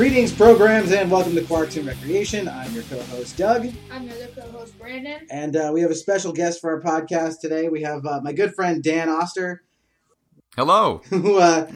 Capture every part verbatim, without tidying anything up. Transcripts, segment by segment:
Greetings, programs, and welcome to Quarks and Recreation. I'm your co-host, Doug. I'm your other co-host, Brandon. And uh, we have a special guest for our podcast today. We have uh, my good friend, Dan Oster. Hello. Who uh,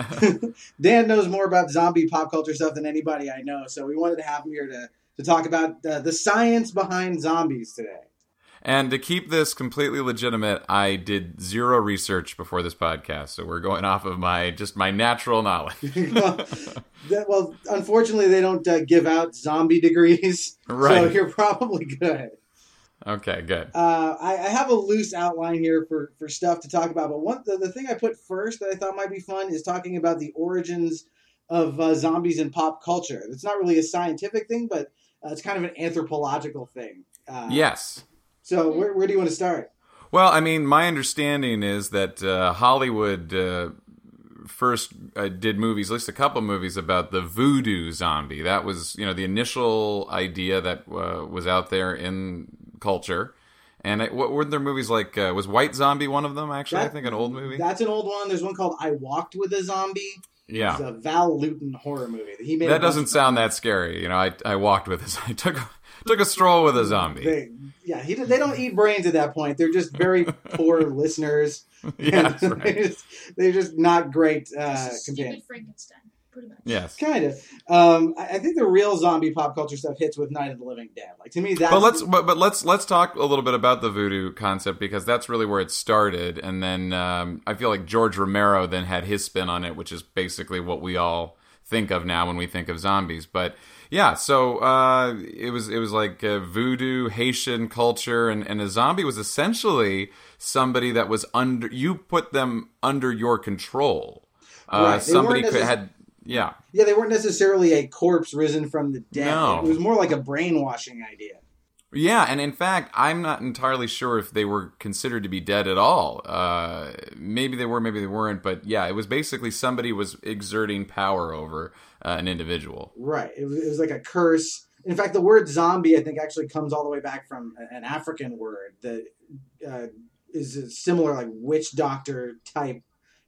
Dan knows more about zombie pop culture stuff than anybody I know, so we wanted to have him here to, to talk about uh, the science behind zombies today. And to keep this completely legitimate, I did zero research before this podcast, so we're going off of my just my natural knowledge. well, that, well, unfortunately, they don't uh, give out zombie degrees, right. So you're probably good. Okay, good. Uh, I, I have a loose outline here for, for stuff to talk about, but one the, the thing I put first that I thought might be fun is talking about the origins of uh, zombies in pop culture. It's not really a scientific thing, but uh, it's kind of an anthropological thing. Uh, yes. So where, where do you want to start? Well, I mean, my understanding is that uh, Hollywood uh, first uh, did movies, at least a couple movies, about the voodoo zombie. That was, you know, the initial idea that uh, was out there in culture. And I, what were there movies like? Uh, was White Zombie one of them? Actually, that, I think an old movie. That's an old one. There's one called I Walked with a Zombie. Yeah, it's a Val Lewton horror movie. He made that doesn't sound that scary. You know, I I walked with a I took took a stroll with a zombie. They, yeah, he they don't eat brains at that point. They're just very poor listeners. Yeah, that's right. they're, just, they're just not great uh, companions. Frankenstein, pretty much. Yes, kind of. Um, I, I think the real zombie pop culture stuff hits with Night of the Living Dead. Like to me, that's. But let's but, but let's let's talk a little bit about the voodoo concept because that's really where it started, and then um, I feel like George Romero then had his spin on it, which is basically what we all think of now when we think of zombies. But yeah, so uh, it was it was like uh, voodoo Haitian culture, and, and a zombie was essentially somebody that was under you put them under your control. Uh, right. Somebody could necess- had yeah yeah they weren't necessarily a corpse risen from the dead. No. It was more like a brainwashing idea. Yeah, and in fact, I'm not entirely sure if they were considered to be dead at all. Uh, maybe they were, maybe they weren't, but yeah, it was basically somebody was exerting power over uh, an individual. Right. It was, it was like a curse. In fact, the word zombie, I think, actually comes all the way back from an African word that uh, is a similar, like, witch doctor type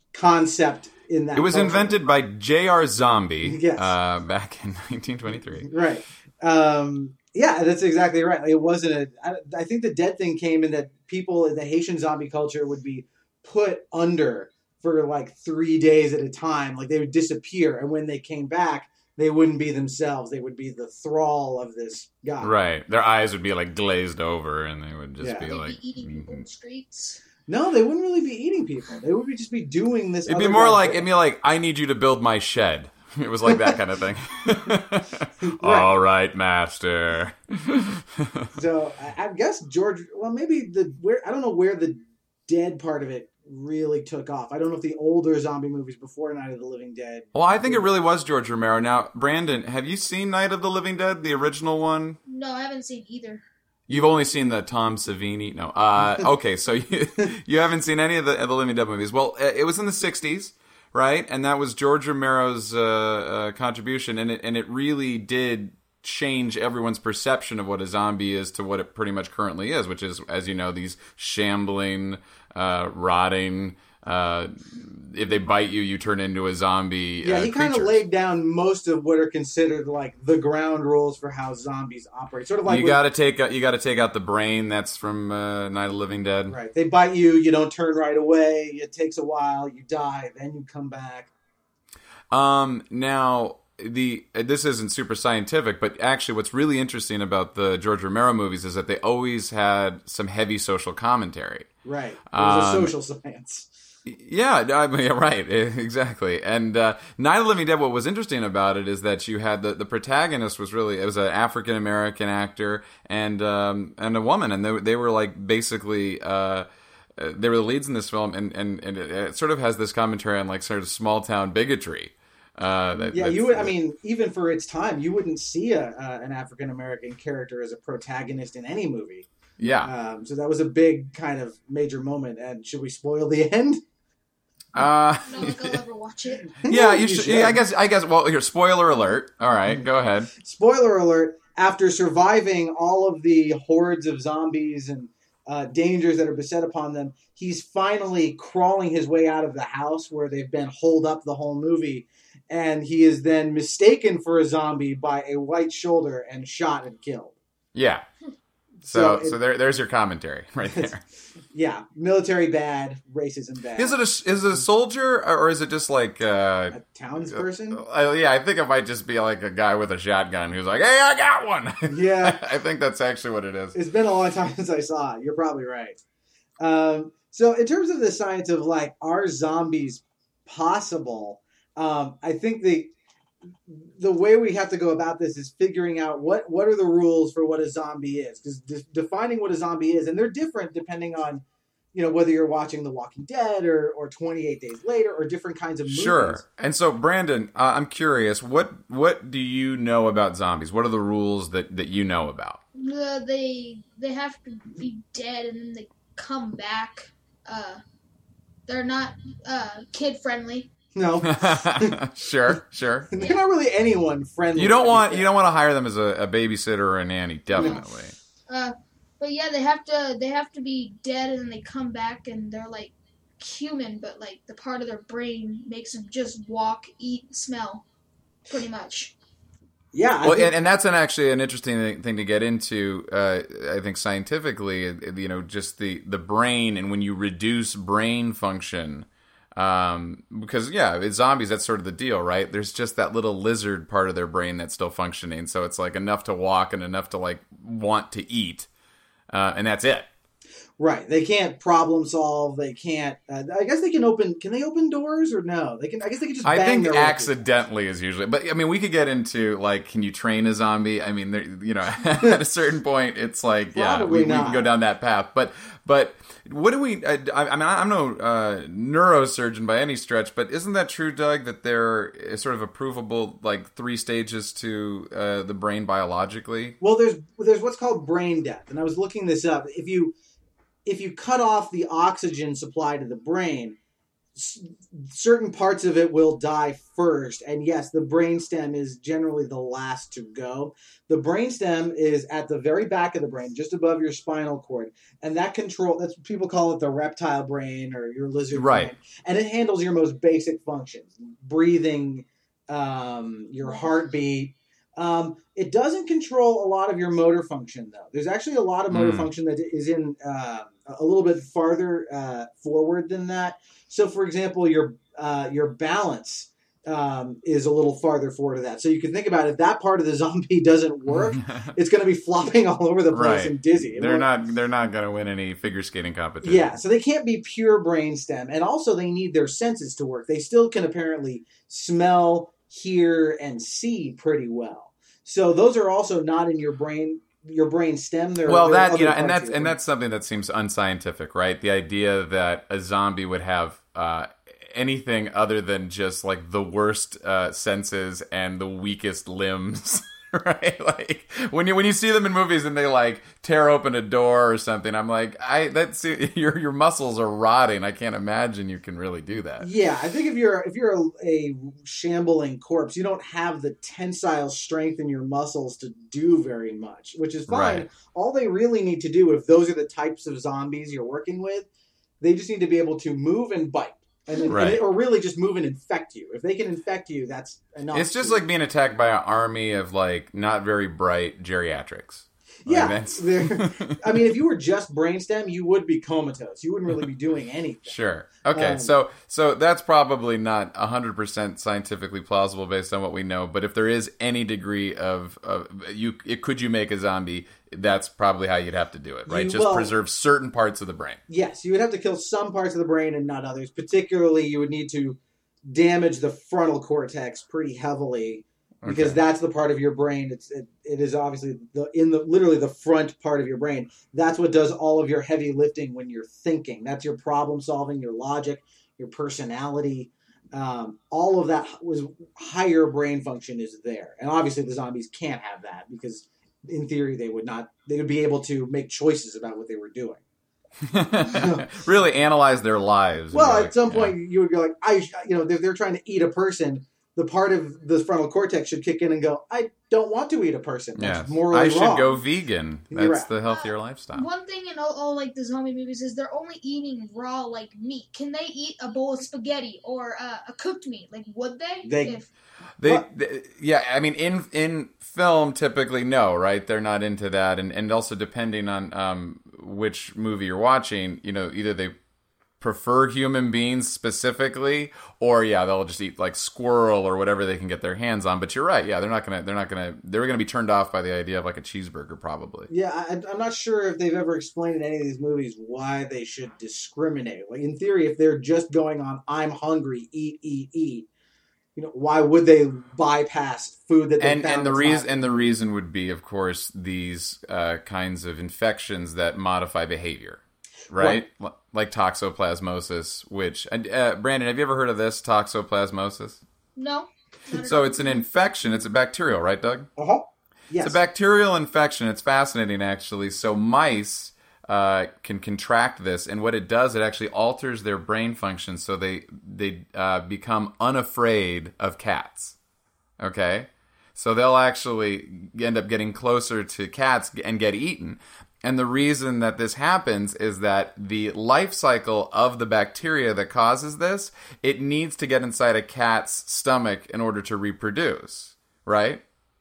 concept in that. It was culture. invented by J R. Zombie yes. uh, back in nineteen twenty-three. Right. Um, yeah, that's exactly right. It wasn't a. I, I think the dead thing came in that people in the Haitian zombie culture would be put under for like three days at a time. Like they would disappear, and when they came back, they wouldn't be themselves. They would be the thrall of this guy. Right. Their eyes would be like glazed over, and they would just Yeah. be They'd like be eating people in mhm. the streets. No, they wouldn't really be eating people. They would be just be doing this. It'd be other more guy's like work. it'd be like I need you to build my shed. It was like that kind of thing. Right. All right, master. So I, I guess George. Well, maybe the where I don't know where the dead part of it really took off. I don't know if the older zombie movies before Night of the Living Dead. Well, I think it really was George Romero. Now, Brandon, have you seen Night of the Living Dead, the original one? No, I haven't seen either. You've only seen the Tom Savini? No. Uh, okay, so you, you haven't seen any of the, of the Living Dead movies. Well, it was in the sixties, right? And that was George Romero's uh, uh, contribution, and it, and it really did change everyone's perception of what a zombie is to what it pretty much currently is, which is, as you know, these shambling, uh, rotting, uh, if they bite you, you turn into a zombie. Yeah, uh, he kind of creatures. laid down most of what are considered like the ground rules for how zombies operate. Sort of like you got to take out, you got to take out the brain that's from uh, Night of the Living Dead. right. They bite you, you don't turn right away. It takes a while. You die, then you come back. Um, now the this isn't super scientific, but actually, what's really interesting about the George Romero movies is that they always had some heavy social commentary. Right. It was Um, a social science. Yeah, I mean, right, exactly. And uh, Night of the Living Dead, what was interesting about it is that you had the, the protagonist was really, it was an African-American actor and um, and a woman, and they, they were like basically, uh, they were the leads in this film, and, and, and it, it sort of has this commentary on like sort of small-town bigotry. Uh, that, Yeah, you would. I mean, even for its time, you wouldn't see a, uh, an African American character as a protagonist in any movie. Yeah. Um, so that was a big kind of major moment. And should we spoil the end? Uh, I don't think I'll ever watch it. yeah, you You should. should. Yeah, I guess. I guess. Well, here, spoiler alert. All right, go ahead. Spoiler alert: after surviving all of the hordes of zombies and uh, dangers that are beset upon them, he's finally crawling his way out of the house where they've been holed up the whole movie. and he is then mistaken for a zombie by a white shoulder and shot and killed. Yeah. So So, it- so there, there's your commentary right there. Yeah, military bad, racism bad. Is it a is it a soldier or is it just like uh, a townsperson? uh, yeah, I think it might just be like a guy with a shotgun who's like, "Hey, I got one." Yeah. I think that's actually what it is. It's been a long time since I saw it. You're probably right. Um, so in terms of the science of like, are zombies possible? Um, I think the the way we have to go about this is figuring out what, what are the rules for what a zombie is, because de- defining what a zombie is, and they're different depending on, you know, whether you're watching The Walking Dead or, or twenty-eight Days Later or different kinds of movies. Sure. And so, Brandon, uh, I'm curious, what what do you know about zombies? What are the rules that, that you know about? Uh, they they have to be dead and then they come back. Uh, they're not uh, kid friendly. No, Sure, sure. they're not really anyone friendly. You don't want you don't want to hire them as a, a babysitter or a nanny, definitely. Uh, but yeah, they have to they have to be dead and then they come back and they're like human, but like the part of their brain makes them just walk, eat, smell, pretty much. Yeah, I Well, think- and, and that's an actually an interesting thing to get into. Uh, I think scientifically, you know, just the, the brain, and when you reduce brain function, um, because yeah, it's zombies. That's sort of the deal, right? There's just that little lizard part of their brain that's still functioning, so it's like enough to walk and enough to like want to eat, uh, and that's it. Right, they can't problem solve. They can't. Uh, I guess they can open. Can they open doors or no? They can. I guess they can just. I bang think their way through. accidentally is usually, but I mean, we could get into like, can you train a zombie? I mean, there, you know, at a certain point, it's like, yeah, Probably we, we not. can go down that path. But, but what do we? I, I mean, I'm no uh, neurosurgeon by any stretch, but isn't that true, Doug? That there is sort of a provable like three stages to uh, the brain biologically. Well, there's there's what's called brain death, and I was looking this up. If you if you cut off the oxygen supply to the brain, s- certain parts of it will die first. And yes, the brainstem is generally the last to go. The brainstem is at the very back of the brain, just above your spinal cord, and that control that's people call it the reptile brain or your lizard Right. brain, and it handles your most basic functions: breathing, um, your heartbeat. Um, it doesn't control a lot of your motor function, though. There's actually a lot of motor Mm. function that is in uh, a little bit farther uh, forward than that. So, for example, your uh, your balance um, is a little farther forward of that. So you can think about it, if that part of the zombie doesn't work, it's going to be flopping all over the place Right. and dizzy. It They're won't- not. They're not going to win any figure skating competition. Yeah, so they can't be pure brainstem, and also they need their senses to work. They still can apparently smell, hear, and see pretty well. So those are also not in your brain, your brain stem. They're, Well, they're that other you know, and parts that's of your and brain. that's something that seems unscientific, right? The idea that a zombie would have uh, anything other than just like the worst uh, senses and the weakest limbs, right? Like when you when you see them in movies and they like tear open a door or something, I'm like, I that's your your muscles are rotting. I can't imagine you can really do that. Yeah, I think if you're if you're a, a shambling corpse, you don't have the tensile strength in your muscles to do very much, which is fine. Right. All they really need to do, if those are the types of zombies you're working with, they just need to be able to move and bite, and then, Right. and- or really just move and infect you. If they can infect you, that's enough. It's just to- like being attacked by an army of like not very bright geriatrics. Like, yeah. that's- they're- I mean, if you were just brainstem, you would be comatose. You wouldn't really be doing anything. Sure. Okay. Um, so so that's probably not one hundred percent scientifically plausible based on what we know. But if there is any degree of, of you, it, could you make a zombie? That's probably how you'd have to do it, right? You- Just well- preserve certain parts of the brain. Yes, you would have to kill some parts of the brain and not others. Particularly, you would need to damage the frontal cortex pretty heavily because Okay. that's the part of your brain. It's it, it is obviously the in the literally the front part of your brain. That's what does all of your heavy lifting when you're thinking. That's your problem solving, your logic, your personality. Um, all of that was higher brain function is there, and obviously the zombies can't have that because in theory they would not. They would be able to make choices about what they were doing. Really analyze their lives. Well, Like, at some yeah. point, you would go like, I, you know, they're, they're trying to eat a person. the part of the frontal cortex should kick in and go, I don't want to eat a person. That's Yes. morally I should wrong. go vegan. You're That's right. the healthier lifestyle. One thing in all, all like the zombie movies is they're only eating raw like meat. Can they eat a bowl of spaghetti or uh, a cooked meat? Like would they? They- If, They, they, yeah, I mean, in in film, typically no, right? They're not into that, and and also depending on um which movie you're watching, you know, either they prefer human beings specifically, or yeah, they'll just eat like squirrel or whatever they can get their hands on. But you're right, yeah, they're not gonna, they're not gonna, they're gonna be turned off by the idea of like a cheeseburger, probably. Yeah, I, I'm not sure if they've ever explained in any of these movies why they should discriminate. Like in theory, if they're just going on "I'm hungry, eat, eat, eat," you know, why would they bypass food that they And found and the is reason not- and the reason would be, of course, these uh, kinds of infections that modify behavior, right? L- Like toxoplasmosis, which uh, Brandon, have you ever heard of this toxoplasmosis? no. Not at So all. it's an infection. It's a bacterial, right, Doug? Uh-huh. Yes. It's a bacterial infection. It's fascinating, actually. So mice uh, can contract this, and what it does, it actually alters their brain function, so they they uh, become unafraid of cats. Okay, so they'll actually end up getting closer to cats and get eaten. And the reason that this happens is that the life cycle of the bacteria that causes this, it needs to get inside a cat's stomach in order to reproduce, right?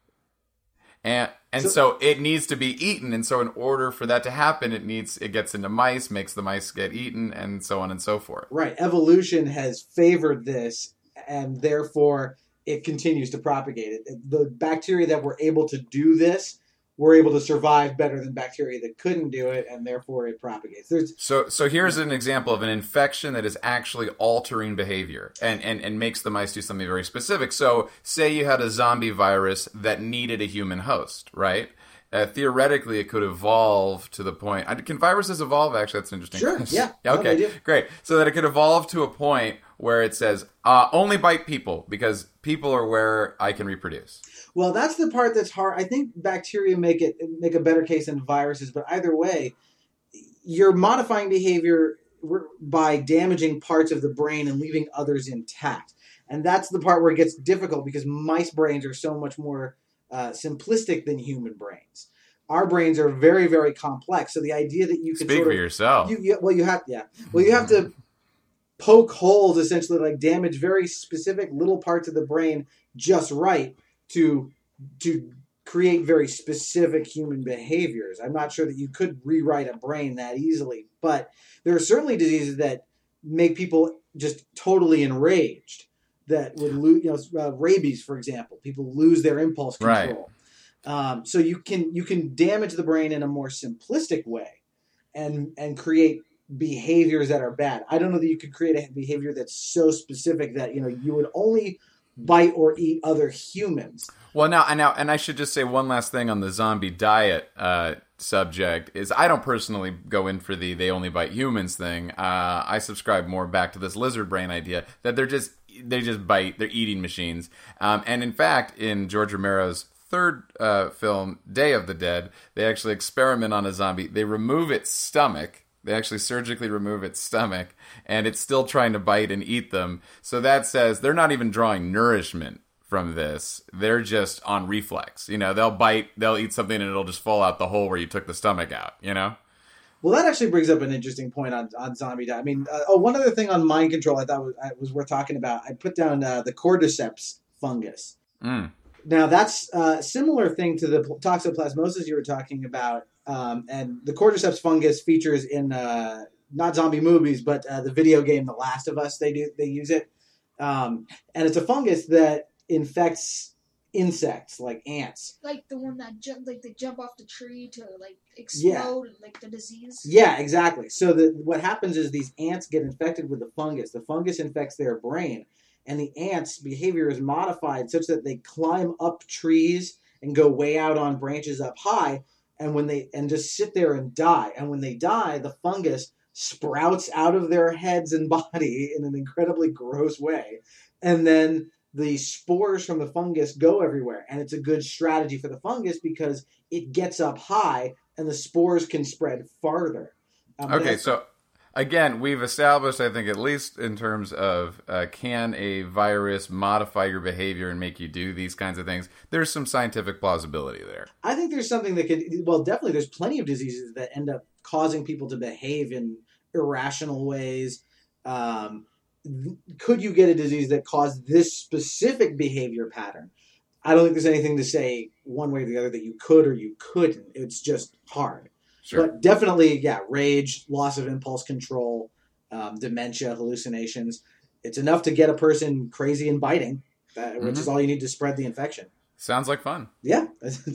And and so, So- it needs to be eaten, and so in order for that to happen, it needs it gets into mice, makes the mice get eaten, and so on and so forth. Right. Evolution has favored this, and therefore it continues to propagate it. The bacteria that were able to do this were able to survive better than bacteria that couldn't do it, and therefore it propagates. There's So so here's an example of an infection that is actually altering behavior and, and, and makes the mice do something very specific. So say you had a zombie virus that needed a human host, right? Uh, theoretically, it could evolve to the point. uh, Can viruses evolve? Actually, that's an interesting. Sure, question. yeah. Yeah, No, okay, they do. great. So that it could evolve to a point where it says uh, only bite people because people are where I can reproduce. Well, that's the part that's hard. I think bacteria make it make a better case than viruses, but either way, you're modifying behavior by damaging parts of the brain and leaving others intact. And that's the part where it gets difficult because mice brains are so much more uh, simplistic than human brains. Our brains are very, very complex. So the idea that you can Speak sort for of, yourself. you, you, well, you have, yeah, well, you have to poke holes, essentially, like damage very specific little parts of the brain just right to to create very specific human behaviors. I'm not sure that you could rewrite a brain that easily, but there are certainly diseases that make people just totally enraged. That would lose, you know, uh, rabies, for example. People lose their impulse control. Right. Um, so you can you can damage the brain in a more simplistic way, and and create behaviors that are bad. I don't know that you could create a behavior that's so specific that you know you would only bite or eat other humans. Well, now, and now, and I should just say one last thing on the zombie diet uh, subject is I don't personally go in for the they only bite humans thing. Uh, I subscribe more back to this lizard brain idea that they're just they just bite, they're eating machines. Um, and in fact, in George Romero's third uh, film, Day of the Dead, they actually experiment on a zombie. They remove its stomach. They actually surgically remove its stomach, and it's still trying to bite and eat them. So that says they're not even drawing nourishment from this. They're just on reflex. You know, they'll bite, they'll eat something, and it'll just fall out the hole where you took the stomach out, you know? Well, that actually brings up an interesting point on, on zombie diet. I mean, uh, oh, one other thing on mind control I thought was, I, was worth talking about. I put down uh, the cordyceps fungus. Mm. Now, that's a similar thing to the toxoplasmosis you were talking about. Um, and the cordyceps fungus features in uh, not zombie movies, but uh, the video game The Last of Us. They do they use it, um, and it's a fungus that infects insects like ants. Like the one that jump, like they jump off the tree to like explode, like the disease. Yeah, exactly. So the, what happens is these ants get infected with the fungus. The fungus infects their brain, and the ants' behavior is modified such that they climb up trees and go way out on branches up high, and when they and just sit there and die. And when they die, the fungus sprouts out of their heads and body in an incredibly gross way, and then the spores from the fungus go everywhere. And it's a good strategy for the fungus because it gets up high and the spores can spread farther. Um, Okay, that's- so again, we've established, I think, at least in terms of uh, can a virus modify your behavior and make you do these kinds of things, there's some scientific plausibility there. I think there's something that could, well, definitely there's plenty of diseases that end up causing people to behave in irrational ways. Um, could you get a disease that caused this specific behavior pattern? I don't think there's anything to say one way or the other that you could or you couldn't. It's just hard. Sure. But definitely, yeah, rage, loss of impulse control, um, dementia, hallucinations. It's enough to get a person crazy and biting, uh, which Mm-hmm. is all you need to spread the infection. Sounds like fun. Yeah.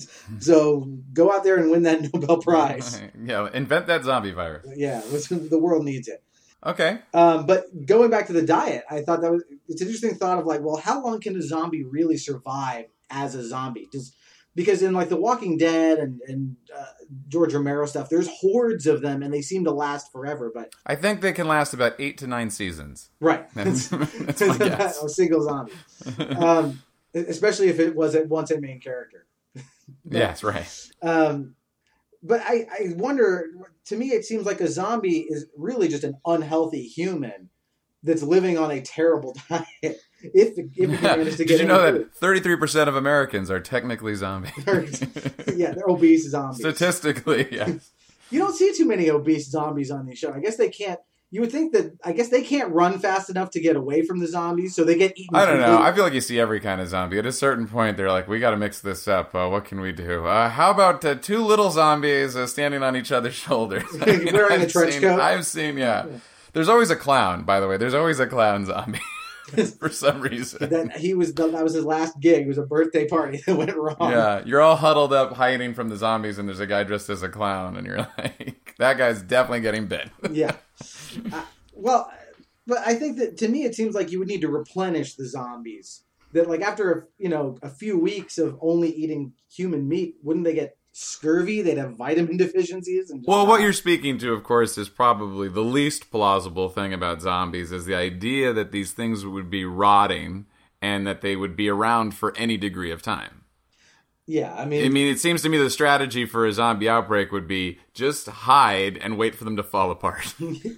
So go out there and win that Nobel Prize. Yeah, invent that zombie virus. Yeah, the world needs it. Okay. Um, but going back to the diet, I thought that was it's an interesting thought of like, well, how long can a zombie really survive as a zombie? Does because in like The Walking Dead and and uh, George Romero stuff, there's hordes of them and they seem to last forever. But I think they can last about eight to nine seasons. right, That's, that's my guess. a single zombie, um, especially if it was at once a main character. But, Yes, right. Um, but I, I wonder, to me, it seems like a zombie is really just an unhealthy human that's living on a terrible diet. If, if you manage to get Did you know any that thirty-three percent of Americans are technically zombies? food. Yeah, they're obese zombies. Statistically, yes. You don't see too many obese zombies on these shows. I guess they can't. You would think that, I guess they can't run fast enough to get away from the zombies, so they get eaten. I don't know. completely. I feel like you see every kind of zombie. At a certain point, they're like, we got to mix this up. Uh, what can we do? Uh, how about uh, two little zombies uh, standing on each other's shoulders? I mean, Wearing a I've trench seen, coat? I've seen, yeah. There's always a clown, by the way. There's always a clown zombie for some reason. That he was that was his last gig. It was a birthday party that went wrong. Yeah, you're all huddled up, hiding from the zombies, and there's a guy dressed as a clown, and you're like, that guy's definitely getting bit. Yeah. Uh, well, but I think that to me it seems like you would need to replenish the zombies. That like after you know a few weeks of only eating human meat, wouldn't they get scurvy? They'd have vitamin deficiencies. And just Well, what die. you're speaking to, of course, is probably the least plausible thing about zombies is the idea that these things would be rotting and that they would be around for any degree of time. Yeah, I mean, I mean, it seems to me the strategy for a zombie outbreak would be just hide and wait for them to fall apart.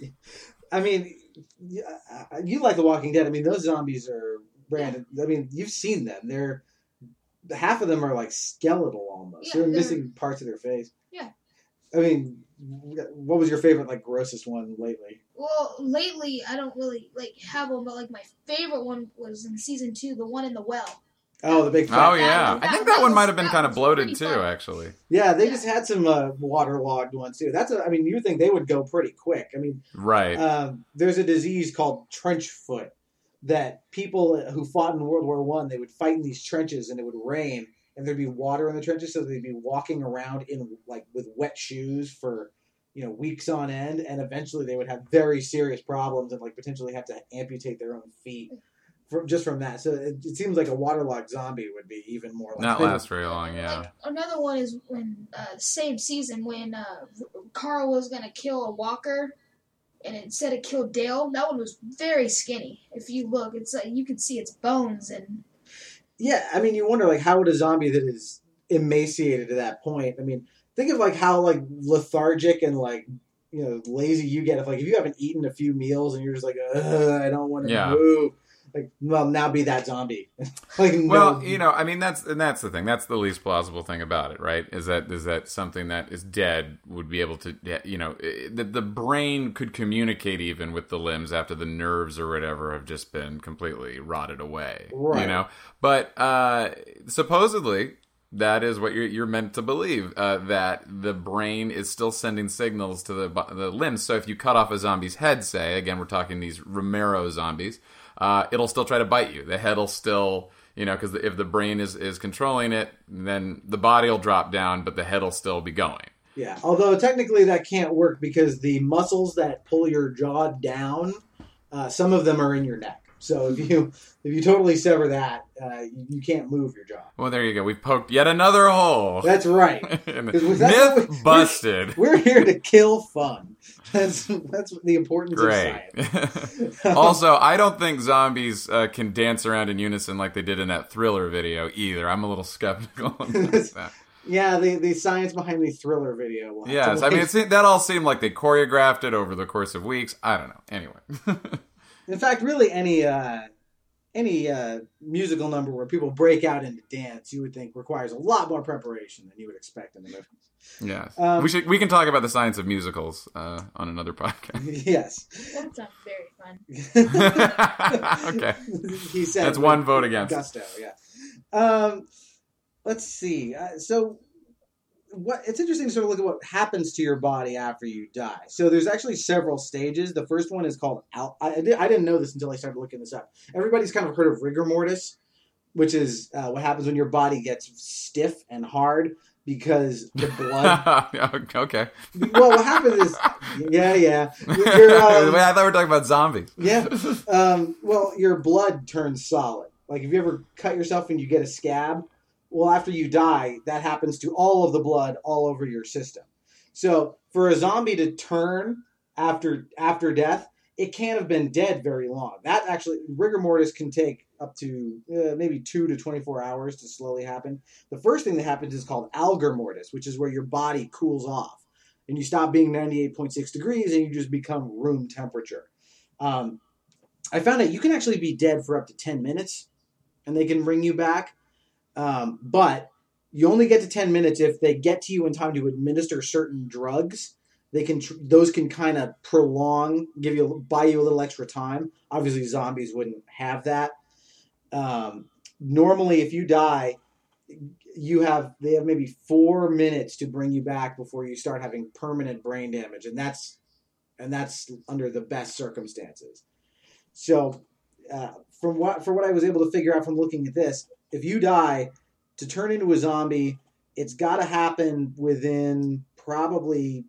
I mean, you, you like The Walking Dead. I mean, those zombies are branded. I mean, you've seen them. They're half of them are like skeletal almost. Yeah, they're, they're- missing parts of their face. Yeah. I mean, what was your favorite, like, grossest one lately? Well, lately I don't really like have one, but like my favorite one was in season two, the one in the well. Oh, the big. Fat. Oh, yeah. that- I think that that one was- might have been that kind of was bloated, pretty too, fun. actually. Yeah, they Yeah. just had some uh, waterlogged ones too. That's a, I mean, you would think they would go pretty quick. I mean, Right. um, there's a disease called trench foot that people who fought in World War One, they would fight in these trenches and it would rain and there'd be water in the trenches, so they'd be walking around in like with wet shoes for you know weeks on end, and eventually they would have very serious problems and like potentially have to amputate their own feet from just from that. So it, it seems like a waterlogged zombie would be even more. Like Not last very long, yeah. Like another one is when uh, same season when uh, Carl was gonna kill a walker, and instead it killed Dale. That one was very skinny. If you look, it's like you can see its bones and. Yeah, I mean, you wonder like how would a zombie that is emaciated to that point? I mean, think of like how like lethargic and like you know lazy you get if like if you haven't eaten a few meals and you're just like Ugh, I don't want to Yeah. move. Like, well, now be that zombie. like, Well, no, you know, I mean, that's and that's the thing. That's the least plausible thing about it, right? Is that is that something that is dead would be able to, you know, the the brain could communicate even with the limbs after the nerves or whatever have just been completely rotted away, Right. you know. But uh, supposedly, that is what you're you're meant to believe, uh, that the brain is still sending signals to the bo- the limbs. So if you cut off a zombie's head, say again, we're talking these Romero zombies. Uh, it'll still try to bite you. The head will still, you know, because if the brain is, is controlling it, then the body will drop down, but the head will still be going. yeah. Although technically that can't work because the muscles that pull your jaw down, uh, some of them are in your neck. So if you if you totally sever that, uh, you, you can't move your jaw. Well, there you go. We've poked yet another hole. That's right. Was that what Myth we- busted. We're here to kill fun. That's that's the importance Great. of science. Also, I don't think zombies uh, can dance around in unison like they did in that Thriller video either. I'm a little skeptical about that. Yeah, the the science behind the Thriller video. We'll Yes, I mean it seemed, that all seemed like they choreographed it over the course of weeks. I don't know. Anyway. In fact, really any uh, any uh, musical number where people break out into dance, you would think requires a lot more preparation than you would expect in the movie. Yes, Um, we should we can talk about the science of musicals uh, on another podcast. Yes. That sounds very fun. Okay, He said that's one vote against. Gusto. Yeah. Um, let's see. Uh, so, what? It's interesting to sort of look at what happens to your body after you die. So, there's actually several stages. The first one is called. Al- I, I did- I didn't know this until I started looking this up. Everybody's kind of heard of rigor mortis, which is uh, what happens when your body gets stiff and hard. Because the blood. Okay. Well, what happens is, yeah, yeah. Your, um, Wait, I thought we were talking about zombies. Yeah. Um, well, your blood turns solid. Like if you ever cut yourself and you get a scab, well, after you die, that happens to all of the blood all over your system. So for a zombie to turn after after death, it can't have been dead very long. That actually, rigor mortis can take up to uh, maybe two to twenty-four hours to slowly happen. The first thing that happens is called algor mortis, which is where your body cools off. And you stop being ninety-eight point six degrees and you just become room temperature. Um, I found out you can actually be dead for up to ten minutes and they can bring you back. Um, but you only get to ten minutes if they get to you in time to administer certain drugs. They can tr- those can kind of prolong, give you buy you a little extra time. Obviously, zombies wouldn't have that. Um, normally, if you die, you have they have maybe four minutes to bring you back before you start having permanent brain damage, and that's and that's under the best circumstances. So, uh, from what for what I was able to figure out from looking at this, if you die, to turn into a zombie, it's got to happen within probably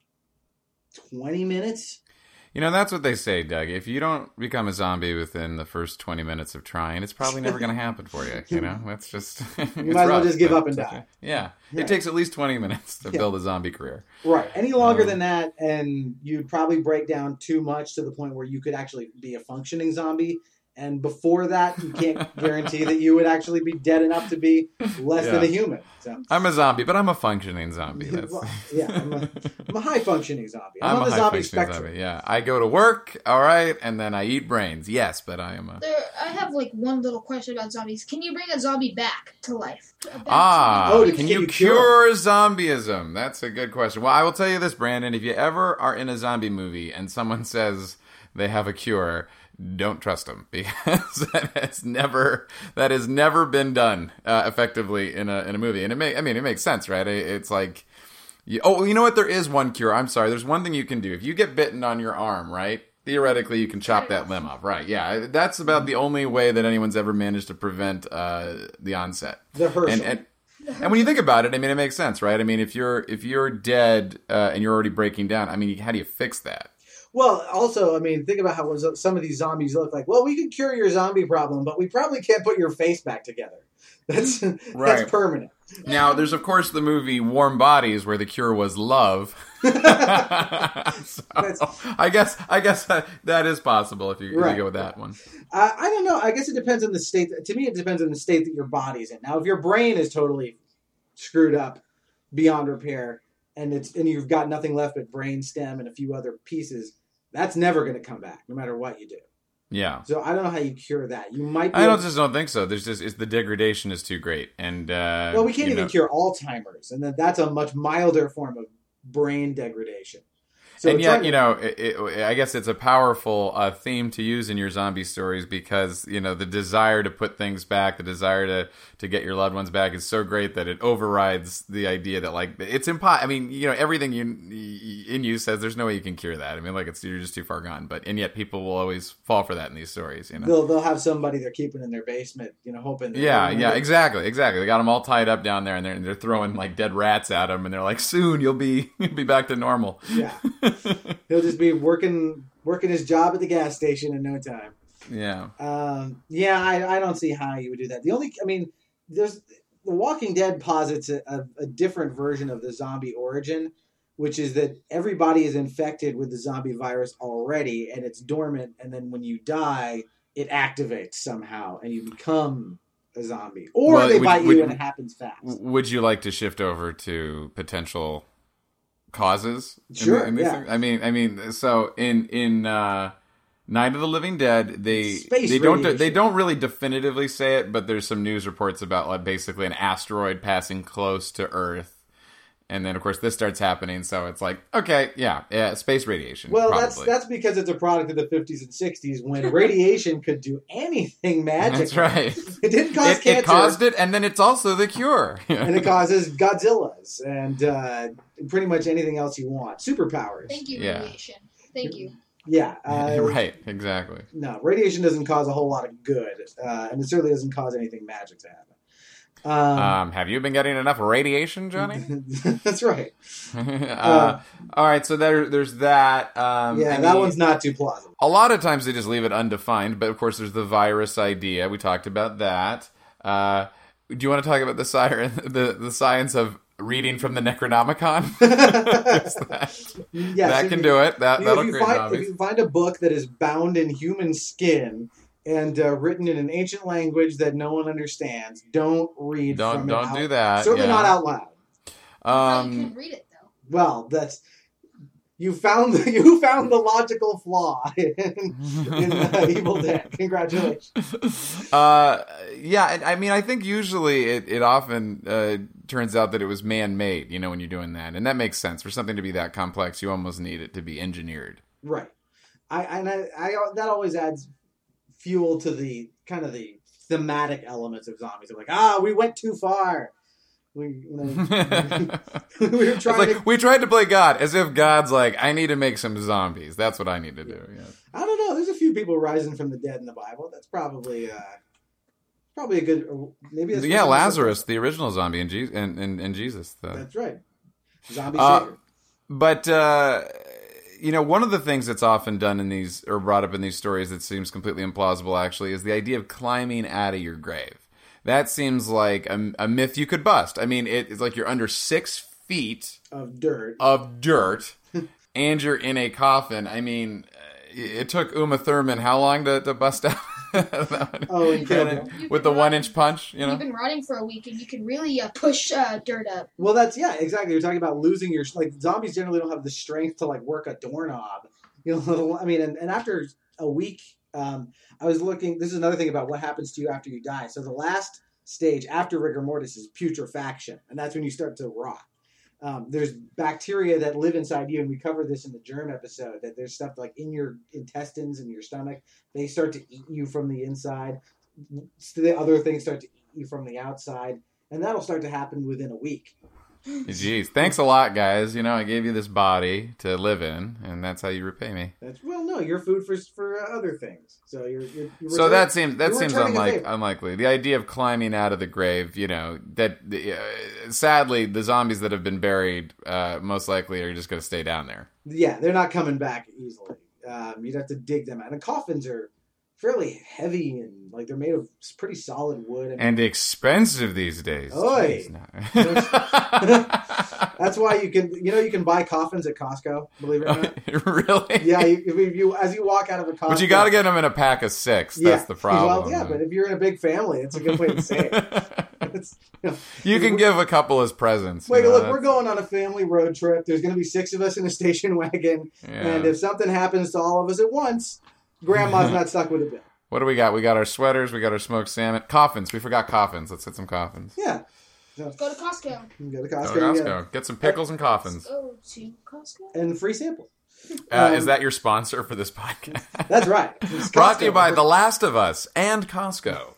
twenty minutes. You know, that's what they say, Doug. If you don't become a zombie within the first twenty minutes of trying, it's probably never going to happen for you. You know, that's just... You might as well just give up and die. Yeah. Yeah. It takes at least twenty minutes to Yeah. build a zombie career. Right. Any longer Um, than that, and you'd probably break down too much to the point where you could actually be a functioning zombie. And before that, you can't guarantee that you would actually be dead enough to be less Yeah. than a human. So, I'm a zombie, but I'm a functioning zombie. That's... well, yeah, I'm a, I'm a high functioning zombie. I'm, I'm on a the zombie high-functioning spectrum. zombie, yeah. I go to work, all right, and then I eat brains. Yes, but I am a... There, I have like one little question about zombies. Can you bring a zombie back to life? Back Ah, to Oh, life? to- can can you you cure zombieism? That's a good question. Well, I will tell you this, Brandon. If you ever are in a zombie movie and someone says they have a cure, don't trust them because that has never that has never been done uh, effectively in a in a movie. And it may I mean it makes sense, right? It, it's like you, oh, you know what? There is one cure. I'm sorry. There's one thing you can do. If you get bitten on your arm, right? Theoretically, you can chop that limb off, right? Yeah, that's about the only way that anyone's ever managed to prevent uh, the onset. The Herschel. And, and and when you think about it, I mean, it makes sense, right? I mean, if you're if you're dead uh, and you're already breaking down, I mean, how do you fix that? Well, also, I mean, think about how some of these zombies look like. Well, we can cure your zombie problem, but we probably can't put your face back together. That's Right. that's permanent. Now, there's of course the movie Warm Bodies, where the cure was love. so, I guess I guess that, that is possible if you, if Right. you go with that one. I, I don't know. I guess it depends on the state. To me, it depends on the state that your body's in. Now, if your brain is totally screwed up beyond repair, and it's and you've got nothing left but brain stem and a few other pieces, that's never going to come back, no matter what you do. Yeah. So I don't know how you cure that. You might. Be I don't able- just don't think so. There's just it's, the degradation is too great, and uh, Well, we can't you even know- cure Alzheimer's, and that, that's a much milder form of brain degradation. So and trying yet, to- you know, it, it, I guess it's a powerful uh, theme to use in your zombie stories because, you know, the desire to put things back, the desire to, to get your loved ones back is so great that it overrides the idea that, like, it's impossible. I mean, you know, everything you in you says there's no way you can cure that. I mean, like, it's you're just too far gone. But, and yet people will always fall for that in these stories, you know? they'll they'll have somebody they're keeping in their basement, you know, hoping. That Yeah, they're- yeah, exactly, exactly. They got them all tied up down there, and they're, and they're throwing, like, dead rats at them, and they're like, soon you'll be you'll be back to normal. Yeah, he'll just be working working his job at the gas station in no time. Yeah. Um, yeah, I, I don't see how you would do that. The only, I mean, there's The Walking Dead posits a, a, a different version of the zombie origin, which is that everybody is infected with the zombie virus already, and it's dormant, and then when you die, it activates somehow, and you become a zombie, or Well, they would- bite you would- and it happens fast. Would you like to shift over to potential causes? in Sure, the- in these yeah. things? I mean, I mean, so in in uh, Night of the Living Dead, they Space they don't radiation. they don't really definitively say it, but there's some news reports about like basically an asteroid passing close to Earth. And then, of course, this starts happening, so it's like, okay, yeah, yeah, space radiation. Well, probably. that's that's because it's a product of the fifties and sixties when radiation could do anything magic. That's right. It didn't cause It, cancer. it caused it, and then it's also the cure. And it causes Godzillas and uh, pretty much anything else you want. Superpowers. Thank you, Yeah. radiation. Thank you. Yeah. Uh, Right, exactly. No, radiation doesn't cause a whole lot of good, uh, and it certainly doesn't cause anything magic to happen. Um, Um, have you been getting enough radiation, Johnny? that's right. uh, all right, so there, there's that. Um, Yeah, I that mean, one's not too plausible. A lot of times they just leave it undefined, but of course there's the virus idea. We talked about that. Uh, do you want to talk about the siren, the the science of reading from the Necronomicon? There's that Yes, that if can you- do it. That You know, that'll if, you create find, zombies. if you find a book that is bound in human skin and uh, written in an ancient language that no one understands, don't read Don't from it don't out- do that. Certainly yeah. not out loud. Um, you Um, can read it though. Well, that's you found the, you found the logical flaw in, in uh, Evil Dead. Congratulations. uh, yeah, and I mean, I think usually it, it often uh, turns out that it was man-made, you know, when you're doing that. And that makes sense. For something to be that complex, you almost need it to be engineered. Right. I and I, I that always adds fuel to the kind of the thematic elements of zombies. I'm like, ah, we went too far. We, you know, we were It's trying like, to. we tried to play God, as if God's like, I need to make some zombies. That's what I need to do. Yeah. I don't know. There's a few people rising from the dead in the Bible. That's probably uh, probably a good. Maybe that's Yeah, Lazarus, the original zombie, and, Je- and, and, and Jesus. The, That's right. Zombie Uh, savior. But uh, you know, one of the things that's often done in these or brought up in these stories that seems completely implausible, actually, is the idea of climbing out of your grave. That seems like a, a myth you could bust. I mean, it, it's like you're under six feet Of dirt. of dirt, and you're in a coffin. I mean, it took Uma Thurman how long to, to bust out? that one? Oh, and kill Kinda him. with the one inch punch, you know. You've been running for a week and you can really uh, push uh, dirt up. Well, that's yeah, exactly. You're talking about losing your like zombies generally don't have the strength to like work a doorknob. You know, I mean, and, and after a week, um, I was looking. This is another thing about what happens to you after you die. So the last stage after rigor mortis is putrefaction, and that's when you start to rot. Um, there's bacteria that live inside you, and we covered this in the germ episode. That there's stuff like in your intestines and your stomach. They start to eat you from the inside. So the other things start to eat you from the outside, and that'll start to happen within a week. Jeez, thanks a lot, guys. You know, I gave you this body to live in, and that's how you repay me. That's well, no, you're food for for uh, other things. So you're. you're, you're So return- that seems that you're seems returning a unlike, favor. unlikely. The idea of climbing out of the grave, you know, that uh, sadly the zombies that have been buried uh, most likely are just going to stay down there. Yeah, they're not coming back easily. Um, you'd have to dig them out, and coffins are fairly heavy and like they're made of pretty solid wood. And, And expensive these days. Oi. Jeez, no. that's why you can, you know, you can buy coffins at Costco. Believe it or not. Really? Yeah, you, if you as you walk out of a Costco, But you got to get them in a pack of six. yeah. That's the problem. Well, yeah, but if you're in a big family, it's a good way to say it. It's, you know, You can give a couple as presents. Wait, you know, look, we're that's- going on a family road trip. There's going to be six of us in a station wagon, Yeah. and if something happens to all of us at once, Grandma's not stuck with a bill. What do we got? We got our sweaters. We got our smoked salmon. Coffins. We forgot coffins. Let's hit some coffins. Yeah. So, Go to Costco. you go to Go Costco, to Costco. yeah. Get some pickles and coffins. Go to Costco. and free samples. Uh, Um, is that your sponsor for this podcast? That's right. It's Brought to you Costco. by The Last of Us and Costco.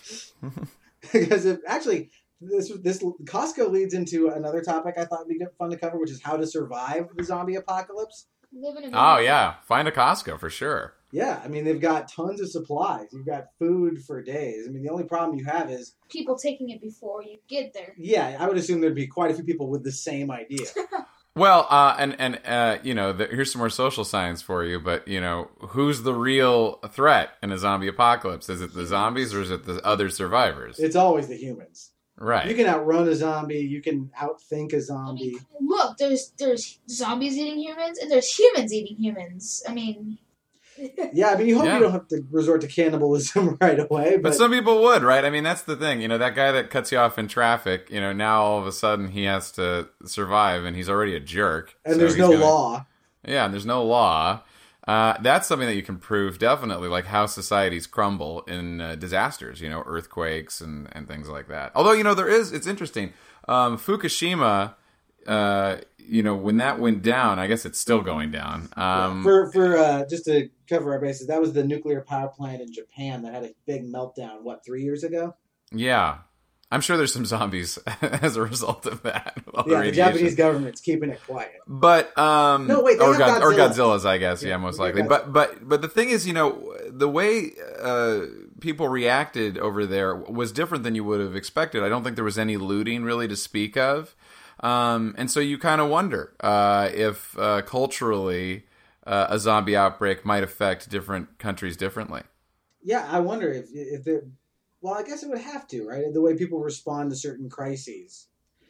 Because it, actually, this this Costco leads into another topic I thought would be good, fun to cover, which is how to survive the zombie apocalypse. Living in Oh, yeah. Find a Costco for sure. Yeah, I mean they've got tons of supplies. You've got food for days. I mean the only problem you have is, people taking it before you get there. yeah, I would assume there'd be quite a few people with the same idea. Well, uh, and, and uh, you know, the, here's some more social science for you, but, you know, who's the real threat in a zombie apocalypse? Is it the zombies or is it the other survivors? It's always the humans. Right. You can outrun a zombie. You can outthink a I zombie. mean, look, there's there's zombies eating humans and there's humans eating humans. I mean, Yeah, I mean, you hope Yeah. you don't have to resort to cannibalism right away. But, But some people would, right? I mean, that's the thing. You know, that guy that cuts you off in traffic, you know, now all of a sudden he has to survive and he's already a jerk. and So there's he's no gonna- law. Yeah, and there's no law. Uh, that's something that you can prove definitely, like how societies crumble in uh, disasters, you know, earthquakes and, and things like that. Although, you know, there is, it's interesting. Um, Fukushima, uh, you know, when that went down, I guess it's still going down. Um, For for uh, just to cover our bases, that was the nuclear power plant in Japan that had a big meltdown. What, three years ago? yeah. I'm sure there's some zombies as a result of that. with all the Yeah, the radiation. Japanese government's keeping it quiet. But um, No, wait, they or, have God, or Godzilla. Godzilla's, I guess, yeah, Yeah, most they likely. got But but but the thing is, you know, the way uh, people reacted over there was different than you would have expected. I don't think there was any looting really to speak of, um, and so you kind of wonder uh, if uh, culturally uh, a zombie outbreak might affect different countries differently. Yeah, I wonder if if it. Well, I guess it would have to, right? The way people respond to certain crises.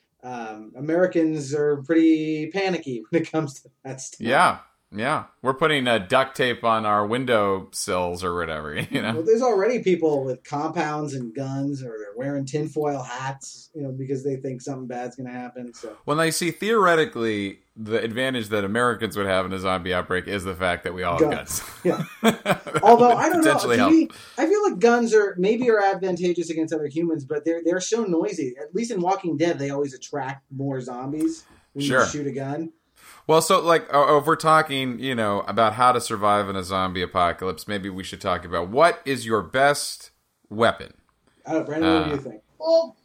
Um, Americans are pretty panicky when it comes to that stuff. Yeah, yeah, we're putting uh, duct tape on our window sills or whatever, you know. Well, there's already people with compounds and guns, or they're wearing tinfoil hats, you know, because they think something bad's going to happen. So, Well, now you see, theoretically, the advantage that Americans would have in a zombie outbreak is the fact that we all have Guns. guns. Yeah. Although I don't know, Potentially to help. me, I feel like guns are maybe are advantageous against other humans, but they're they're so noisy. At least in Walking Dead, they always attract more zombies when Sure. you shoot a gun. Well, so, like, uh, if we're talking, you know, about how to survive in a zombie apocalypse, maybe we should talk about what is your best weapon? I don't know, Brandon, what do Uh, you think? Well,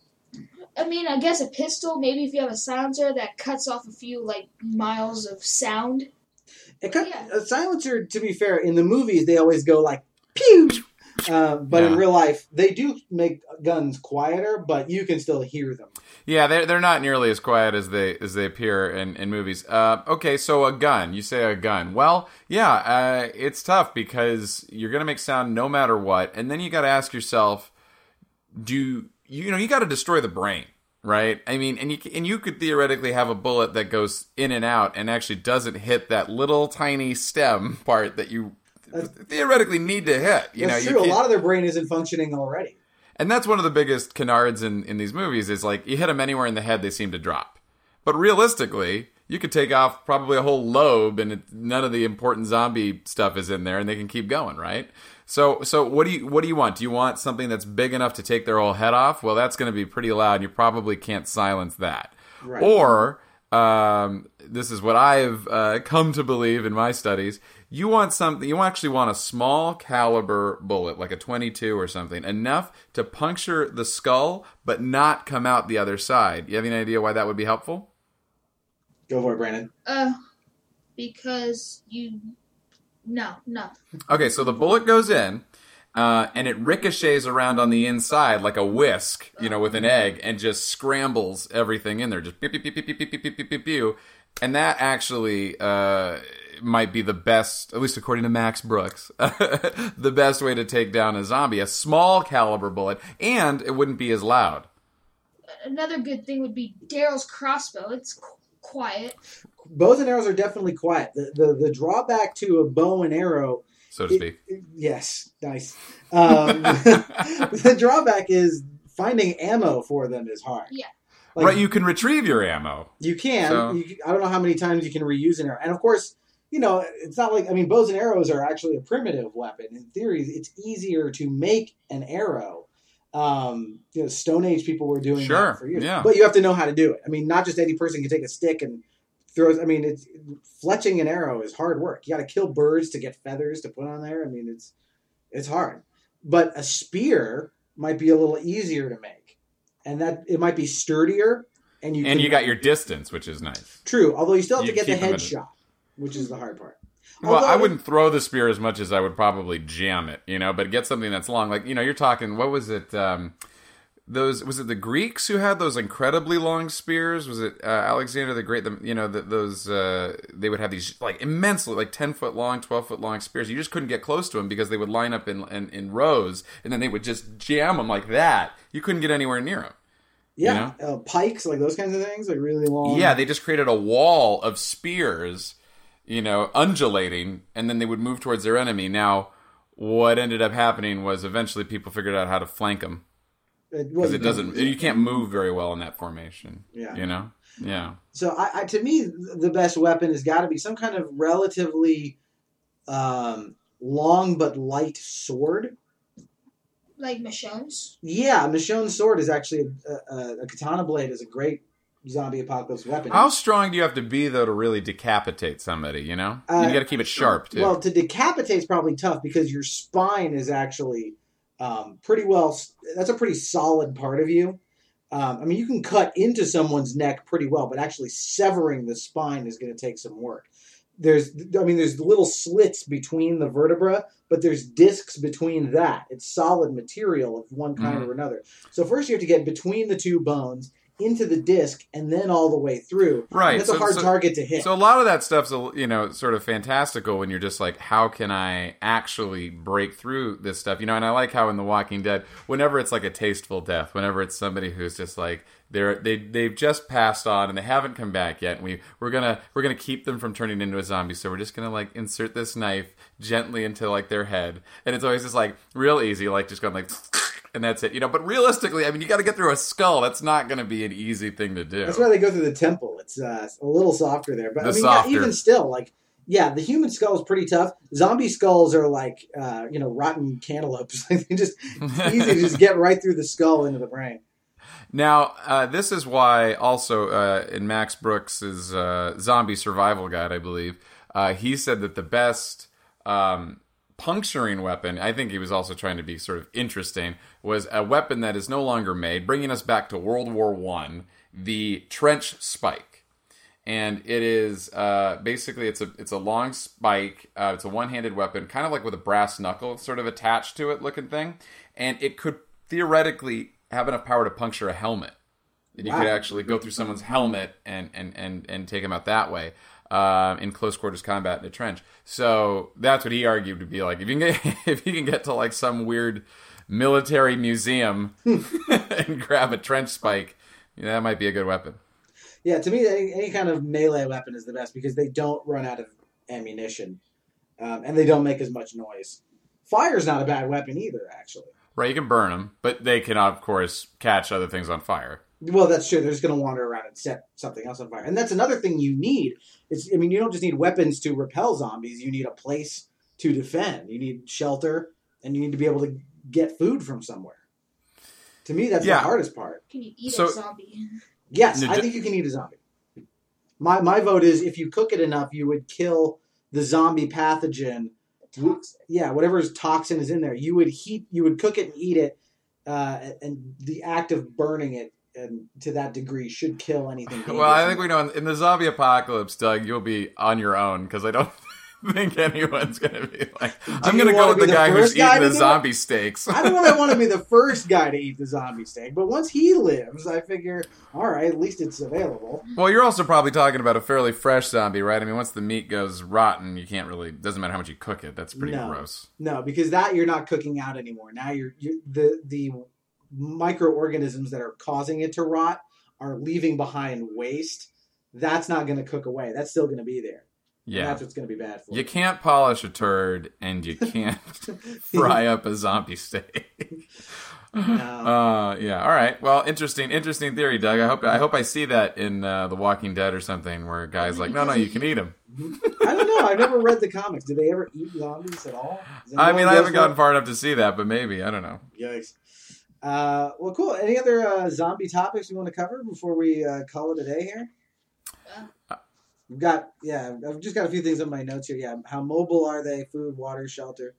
I mean, I guess a pistol. Maybe if you have a silencer that cuts off a few like miles of sound. It cut, yeah. A silencer, to be fair, in the movies they always go like pew, uh, but in Yeah. real life they do make guns quieter, but you can still hear them. Yeah, they're, they're not nearly as quiet as they as they appear in, in movies. Uh, okay, so a gun. You say a gun. Well, yeah, uh, it's tough because you're going to make sound no matter what. And then you got to ask yourself, do you, you know, you got to destroy the brain, right? I mean, and you and you could theoretically have a bullet that goes in and out and actually doesn't hit that little tiny stem part that you theoretically need to hit. You That's know, true. you A can't- lot of their brain isn't functioning already. and that's one of the biggest canards in, in these movies is like you hit them anywhere in the head, they seem to drop. But realistically, you could take off probably a whole lobe and it, none of the important zombie stuff is in there and they can keep going, right? So so what do you what do you want? Do you want something that's big enough to take their whole head off? Well, that's going to be pretty loud and you probably can't silence that. Right. Or um, this is what I've uh, come to believe in my studies. You want something. You actually want a small caliber bullet, like a twenty-two or something, enough to puncture the skull, but not come out the other side. You have any idea why that would be helpful? Go for it, Brandon. Uh, because you. No, no. Okay, so the bullet goes in, uh, and it ricochets around on the inside like a whisk, you know, with an egg, and just scrambles everything in there. Just pew, pew, pew, pew, pew, pew, pew, pew, pew, pew. And that actually uh, might be the best, at least according to Max Brooks, the best way to take down a zombie. A small caliber bullet, and it wouldn't be as loud. Another good thing would be Daryl's crossbow. It's qu- quiet. Bows and arrows are definitely quiet. The the, the drawback to a bow and arrow, So to speak. it- yes, nice. Um, the drawback is finding ammo for them is hard. Yeah. Like, Right, you can retrieve your ammo. You can. So- You, I don't know how many times you can reuse an arrow. And of course, you know, it's not like, I mean, bows and arrows are actually a primitive weapon. In theory, it's easier to make an arrow. Um, you know, Stone Age people were doing Sure, that for years. yeah. But you have to know how to do it. I mean, not just any person can take a stick and throw. I mean, it's fletching an arrow is hard work. You got to kill birds to get feathers to put on there. I mean, it's it's hard. But a spear might be a little easier to make, and that it might be sturdier. And you And can- you got your distance, which is nice. True, although you still have You to get the keep 'em in headshot, which is the hard part. Well, Although I it- wouldn't throw the spear as much as I would probably jam it, you know, but get something that's long. Like, you know, you're talking, what was it? Um, those, was it the Greeks who had those incredibly long spears? Was it uh, Alexander the Great? The, you know, the, those, uh, they would have these like immensely, like ten foot long, twelve foot long spears. You just couldn't get close to them because they would line up in, in, in rows and then they would just jam them like that. You couldn't get anywhere near them. Yeah, uh, pikes, like those kinds of things, like really long. Yeah, they just created a wall of spears, you know, undulating, and then they would move towards their enemy. Now, what ended up happening was eventually people figured out how to flank them. Because it doesn't, you can't move very well in that formation. Yeah. You know? Yeah. So I, I to me, the best weapon has got to be some kind of relatively um, long but light sword. Like Michonne's? Yeah, Michonne's sword is actually a, a, a katana blade is a great zombie apocalypse weapon. How strong do you have to be though to really decapitate somebody? You know, Uh, you got to keep it sharp too. Well, to decapitate is probably tough because your spine is actually um, pretty well. That's a pretty solid part of you. Um, I mean, you can cut into someone's neck pretty well, but actually severing the spine is going to take some work. There's, I mean, there's little slits between the vertebra, but there's discs between that. It's solid material of one kind Mhm. or another. So first you have to get between the two bones into the disc and then all the way through. Right. And that's So- a hard so- target to hit. So a lot of that stuff's, you know, sort of fantastical when you're just like, how can I actually break through this stuff? You know, and I like how in The Walking Dead, whenever it's like a tasteful death, whenever it's somebody who's just like they're they they've just passed on and they haven't come back yet, and we we're gonna we're gonna keep them from turning into a zombie, so we're just gonna like insert this knife gently into like their head, and it's always just like real easy, like just going like. And that's it, you know. But realistically, I mean, you got to get through a skull. That's not going to be an easy thing to do. That's why they go through the temple. It's uh, a little softer there, but The I mean, softer. yeah, even still, like, yeah, the human skull is pretty tough. Zombie skulls are like, uh, you know, rotten cantaloupes. Like, they just it's easy to just get right through the skull into the brain. Now, uh, this is why also uh, in Max Brooks's uh, Zombie Survival Guide, I believe, uh, he said that the best um, puncturing weapon, I think he was also trying to be sort of interesting, was a weapon that is no longer made, bringing us back to World War One, the trench spike. And it is uh, basically it's a it's a long spike. Uh, it's a one-handed weapon, kind of like with a brass knuckle sort of attached to it, looking thing. And it could theoretically have enough power to puncture a helmet. And you Wow. could actually go through someone's helmet and and and and take them out that way. Um, in close quarters combat in a trench. So that's what he argued to be like. If you can get if you can get to like some weird military museum and grab a trench spike, you know, that might be a good weapon. Yeah, to me, any, any kind of melee weapon is the best because they don't run out of ammunition, um, and they don't make as much noise. Fire's not a bad weapon either, actually. Right, you can burn them, but they can of course catch other things on fire. Well, that's true. They're just going to wander around and set something else on fire. And that's another thing you need. It's, I mean, you don't just need weapons to repel zombies. You need a place to defend. You need shelter, and you need to be able to get food from somewhere. To me, that's Yeah. the hardest part. Can you eat So- a zombie? Yes, No, I ju- think you can eat a zombie. My my vote is if you cook it enough, you would kill the zombie pathogen. Toxic. Yeah, whatever's toxin is in there, you would heat, you would cook it and eat it, uh, and the act of burning it and to that degree should kill anything. Well, I dangerous. think we know in, in the zombie apocalypse, Doug, you'll be on your own because I don't think anyone's going to be like, I'm you going to go wanna with be the the guy who's first guy eating to the do it? zombie steaks. I don't know if I want to be the first guy to eat the zombie steak, but once he lives, I figure, all right, at least it's available. Well, you're also probably talking about a fairly fresh zombie, right? I mean, once the meat goes rotten, you can't really, doesn't matter how much you cook it. That's pretty No. gross. No, because that you're not cooking out anymore. Now you're, you the the microorganisms that are causing it to rot are leaving behind waste. That's not going to cook away. That's still going to be there. And Yeah. that's what's going to be bad for You can't polish a turd and you can't fry up a zombie steak. No. Uh, yeah. All right. Well, interesting, interesting theory, Doug. I hope I hope I see that in uh, The Walking Dead or something, where a guy's like, no, no, you can eat them. I don't know. I've never read the comics. Do they ever eat zombies at all? Does I anyone mean, go I haven't for gotten it? far enough to see that, but maybe I don't know. Yikes. Uh, well, cool. Any other uh, zombie topics you want to cover before we uh, call it a day here? Uh, We've got, yeah, I've just got a few things on my notes here. Yeah, how mobile are they? Food, water, shelter.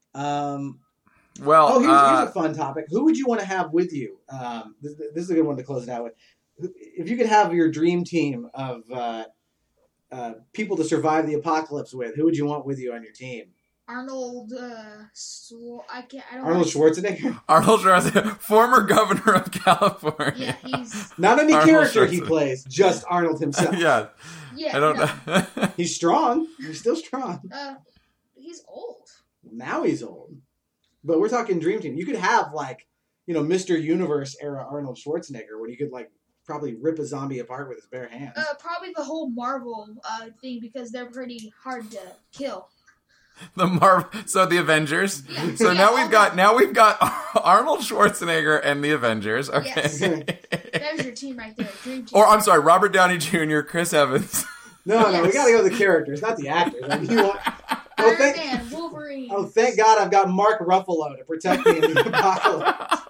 Um, Well, oh, here's, uh, here's a fun topic. Who would you want to have with you? Um, this, this is a good one to close it out with. If you could have your dream team of uh, uh, people to survive the apocalypse with, who would you want with you on your team? Arnold. Uh, Swar- I can't. I don't. Arnold know. Schwarzenegger? Arnold Schwarzenegger, former governor of California. Yeah, he's. Not any Arnold character he Schwarzenegger. plays, just Arnold himself. yeah, Yeah. I don't no, know. He's strong. He's still strong. Uh, he's old. Now he's old. But we're talking dream team. You could have like, you know, Mister Universe era Arnold Schwarzenegger, where you could like probably rip a zombie apart with his bare hands. Uh, probably the whole Marvel uh, thing because they're pretty hard to kill. The Marvel, so the Avengers. Yeah. So Yeah, now all we've got now we've got Arnold Schwarzenegger and the Avengers. Okay. Yes. There's your team right there. Dream team. Or I'm sorry, Robert Downey Junior, Chris Evans. No, no, we Yes. gotta go with the characters, not the actors. I mean, you want, oh, Iron thank, Man, Wolverine. oh, thank God I've got Mark Ruffalo to protect me in the apocalypse.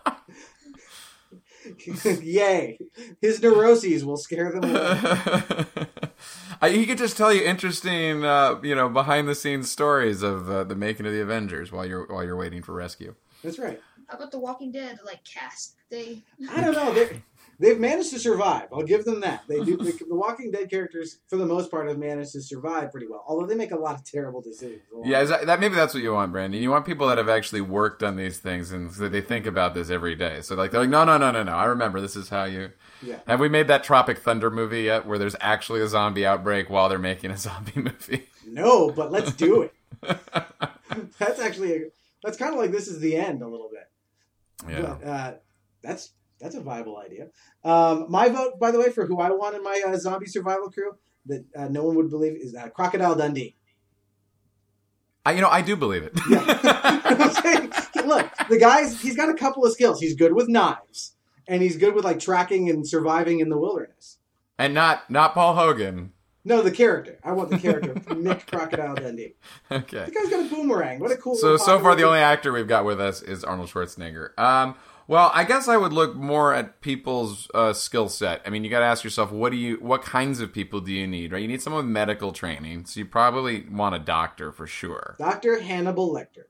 Yay. His neuroses will scare them away. I, he could just tell you interesting, uh, you know, behind the scenes stories of uh, the making of the Avengers while you're while you're waiting for rescue. That's right. How about the Walking Dead, like, cast? They... I don't know. They're, they've managed to survive. I'll give them that. They do. The, the Walking Dead characters, for the most part, have managed to survive pretty well. Although they make a lot of terrible decisions. Yeah, is that, that maybe that's what you want, Brandon. You want people that have actually worked on these things and so they think about this every day. So like they're like, no, no, no, no, no. I remember this is how you. Yeah. Have we made that Tropic Thunder movie yet, where there's actually a zombie outbreak while they're making a zombie movie? No, but let's do it. That's actually a, that's kind of like This Is the End a little bit. Yeah. But, uh, that's that's a viable idea. Um, my vote, by the way, for who I want in my uh, zombie survival crew that uh, no one would believe is uh, Crocodile Dundee. I, you know, I do believe it. Yeah. I'm saying, look, the guy's he's got a couple of skills. He's good with knives, and he's good with like tracking and surviving in the wilderness. And not not Paul Hogan. No, the character. I want the character, Nick Crocodile Dundee. Okay. The guy's got a boomerang. What a cool. So so far, the popular- only actor we've got with us is Arnold Schwarzenegger. Um, well, I guess I would look more at people's uh, skill set. I mean, you got to ask yourself, what do you, what kinds of people do you need? Right? You need someone with medical training, so you probably want a doctor for sure. Doctor Hannibal Lecter.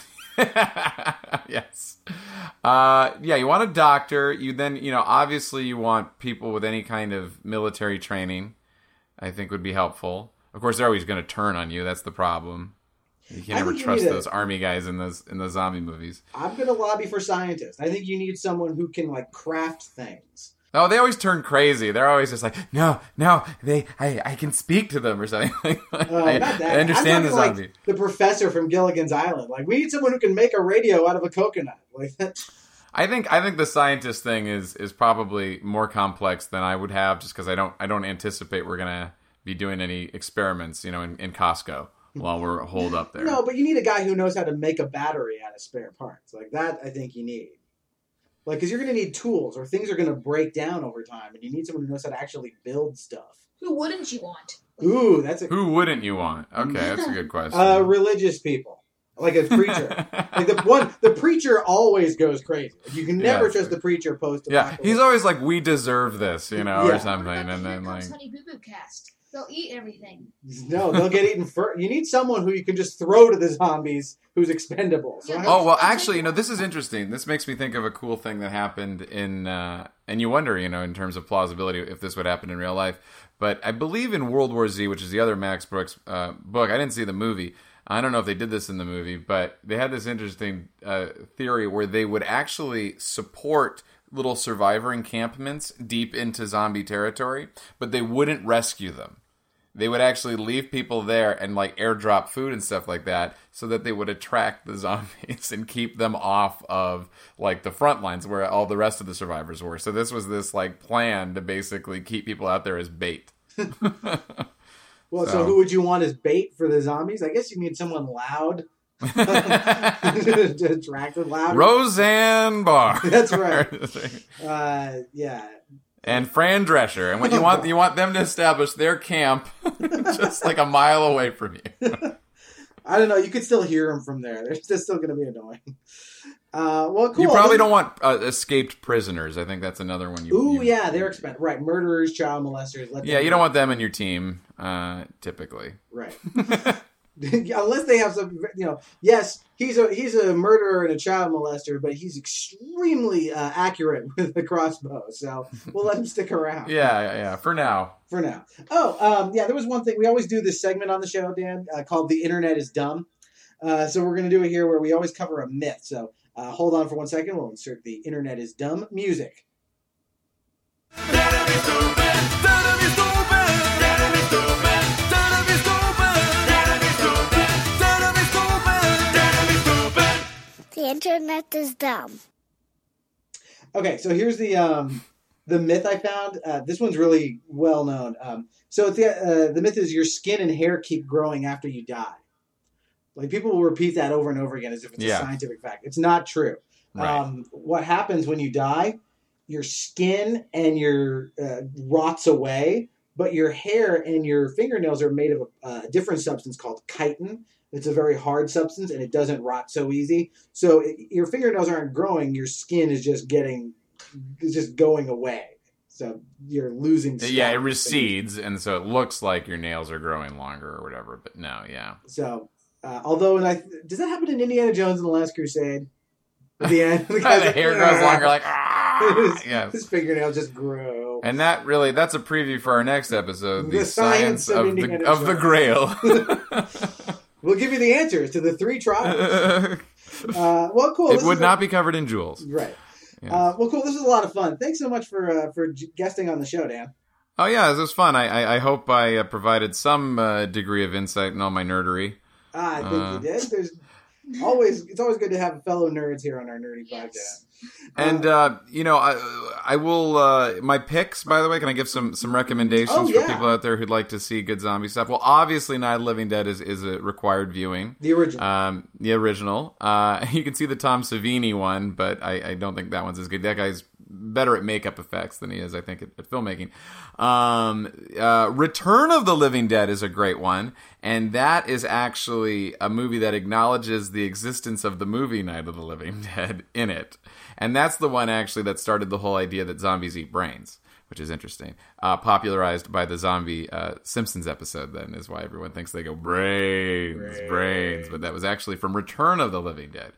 Yes. Uh, yeah, you want a doctor. You then, you know, obviously you want people with any kind of military training. I think would be helpful. Of course, they're always going to turn on you. That's the problem. You can I never think you trust need a- those army guys in those in those zombie movies. I'm going to lobby for scientists. I think you need someone who can like craft things. Oh, they always turn crazy. They're always just like, no, no, they, I, I can speak to them or something. Uh, I, not that. I understand the I'm talking zombie. like the professor from Gilligan's Island. Like we need someone who can make a radio out of a coconut. Like that. I think I think the scientist thing is is probably more complex than I would have, just because I don't I don't anticipate we're gonna be doing any experiments, you know, in, in Costco while we're holed up there. No, but you need a guy who knows how to make a battery out of spare parts. Like that, I think you need. Like, because you're going to need tools, or things are going to break down over time, and you need someone who knows how to actually build stuff. Who wouldn't you want? Ooh, that's a Who wouldn't you want? Okay, that's a good question. uh, religious people, like a preacher. Like the one, the preacher always goes crazy. Like, you can never Yeah, trust sure. the preacher post. Yeah, he's always like, we deserve this, you know, Yeah. or something, What about and the then Here like, Comes Honey Boo Boo cast? They'll eat everything. No, they'll get eaten first. You need someone who you can just throw to the zombies who's expendable. So I oh well, actually, you know, this is interesting. This makes me think of a cool thing that happened in, uh, and you wonder, you know, in terms of plausibility, if this would happen in real life. But I believe in World War Z, which is the other Max Brooks uh, book. I didn't see the movie. I don't know if they did this in the movie, but they had this interesting uh, theory where they would actually support little survivor encampments deep into zombie territory, but they wouldn't rescue them. They would actually leave people there and like airdrop food and stuff like that so that they would attract the zombies and keep them off of like the front lines where all the rest of the survivors were. So this was this like plan to basically keep people out there as bait. Well, so. So- who would you want as bait for the zombies? I guess you need someone loud. to attract them loud. Roseanne Barr. That's right. Uh, yeah. And Fran Drescher. And when you want you want them to establish their camp just like a mile away from you. I don't know. You could still hear them from there. They're just still going to be annoying. Uh, well, cool. You probably Then- don't want uh, escaped prisoners. I think that's another one. You, Ooh, you, yeah, they're expensive. Right, murderers, child molesters. Let Yeah, them you don't want them in your team, uh, typically. Right. Unless they have some, you know. Yes, he's a he's a murderer and a child molester, but he's extremely uh, accurate with the crossbow. So we'll let him stick around. Yeah, yeah, yeah. For now. For now. Oh, um, yeah. There was one thing we always do this segment on the show, Dan, uh, called "The Internet Is Dumb." Uh, so we're going to do it here, where we always cover a myth. So uh, hold on for one second. We'll insert the "Internet Is Dumb" music. The internet is dumb. Okay, so here's the um, the myth I found, uh, this one's really well known. Um, so it's the, uh, the myth is your skin and hair keep growing after you die. Like people will repeat that over and over again as if it's Yeah. a scientific fact. It's not true. Right. Um, what happens when you die, your skin and your uh, rots away, but your hair and your fingernails are made of a, a different substance called chitin. It's a very hard substance and it doesn't rot so easy. So it, your fingernails aren't growing. Your skin is just getting, is just going away. So you're losing. Yeah, it scalp. recedes, and so it looks like your nails are growing longer or whatever. But no, yeah. So, uh, although, and I, does that happen in Indiana Jones and the Last Crusade? At the end, the, The guy's like, hair grows "Ah." longer, like ah! his, Yeah. his fingernails just grow. And that really, that's a preview for our next episode, the, The science, science of of, the, Indiana of the Jones. Grail. We'll give you the answers to the three trials. Uh, well, cool. It This would is not a- be covered in jewels. right. Yeah. Uh, well, cool. This is a lot of fun. Thanks so much for uh, for j- guesting on the show, Dan. Oh yeah, this was fun. I, I, I hope I uh, provided some uh, degree of insight in all my nerdery. Ah, I think Uh, you did. There's always it's always good to have fellow nerds here on our nerdy Yes. podcast. And uh, you know, I, I will. Uh, my picks, by the way, can I give some some recommendations Oh, for yeah. people out there who'd like to see good zombie stuff? Well, obviously, Night of the Living Dead is, is a required viewing. The original. Um, the original. Uh, you can see the Tom Savini one, but I, I don't think that one's as good. That guy's better at makeup effects than he is, I think, at, at filmmaking. Um, uh, Return of the Living Dead is a great one, and that is actually a movie that acknowledges the existence of the movie Night of the Living Dead in it. And that's the one, actually, that started the whole idea that zombies eat brains, which is interesting. Uh, popularized by the zombie uh, Simpsons episode, then, is why everyone thinks they go, brains, brains. brains. But that was actually from Return of the Living Dead.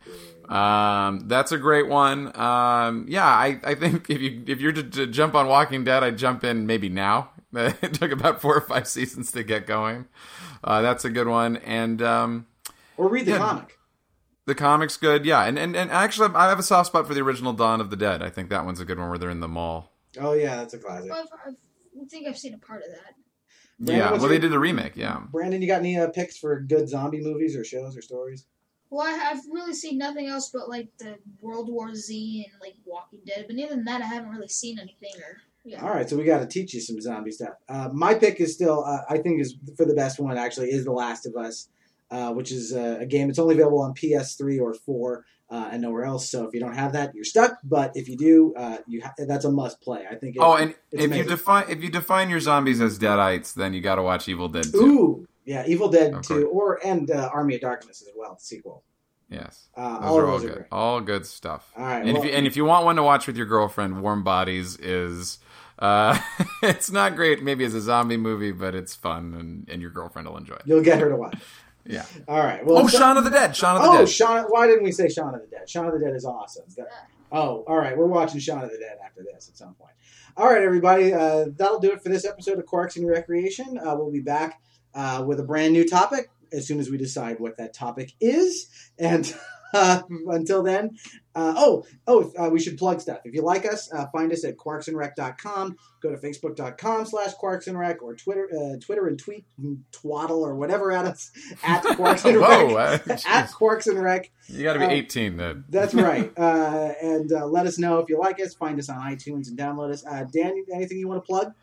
Um, that's a great one. Um, yeah, I, I think if you if you're to, to jump on Walking Dead, I'd jump in maybe now. It took about four or five seasons to get going. Uh, that's a good one. And um, or read the yeah. comic. the comic's good, yeah. And, and and actually, I have a soft spot for the original Dawn of the Dead. I think that one's a good one where they're in the mall. Oh yeah, that's a classic. Well, I've, I've, I think I've seen a part of that. Brandon, yeah, what's well, they your- did the remake, yeah. Brandon, you got any uh, picks for good zombie movies or shows or stories? Well, I, I've really seen nothing else but like the World War Z and like Walking Dead. But other than that, I haven't really seen anything. Or yeah. All right, so we got to teach you some zombie stuff. Uh, my pick is still, uh, I think, is for the best one. Actually, is The Last of Us, uh, which is uh, a game. It's only available on P S three or four uh, and nowhere else. So if you don't have that, you're stuck. But if you do, uh, you ha- that's a must play. I think. It, Oh, and it's if you amazing. define if you define your zombies as deadites, then you got to watch Evil Dead two. Ooh, yeah, Evil Dead Of two, or and uh, Army of Darkness as well, the sequel. Yes, Uh, those all are of all those are good. great. All good stuff. All right, and well- if you and if you want one to watch with your girlfriend, Warm Bodies is. Uh, it's not great, maybe as a zombie movie, but it's fun, and, and your girlfriend will enjoy it. You'll get her to watch. Yeah. All right. Well, Oh, Shaun of the Dead. Shaun of the Oh, Dead. Shaun! Why didn't we say Shaun of the Dead? Shaun of the Dead is awesome. That- oh, all right. We're watching Shaun of the Dead after this at some point. All right, everybody. Uh, that'll do it for this episode of Quarks and Recreation. Uh, we'll be back uh, with a brand new topic as soon as we decide what that topic is. And uh, until then, uh, oh, oh, uh, we should plug stuff. If you like us, uh, find us at quarks and rec dot com. Go to facebook.com slash quarksandrec or Twitter, uh, Twitter and tweet and twaddle or whatever at us at Quarks and Whoa, Rec. uh, At Quarks and Rec. You got to be uh, eighteen then. That's right. Uh, and uh, let us know if you like us. Find us on iTunes and download us. Uh, Dan, anything you want to plug?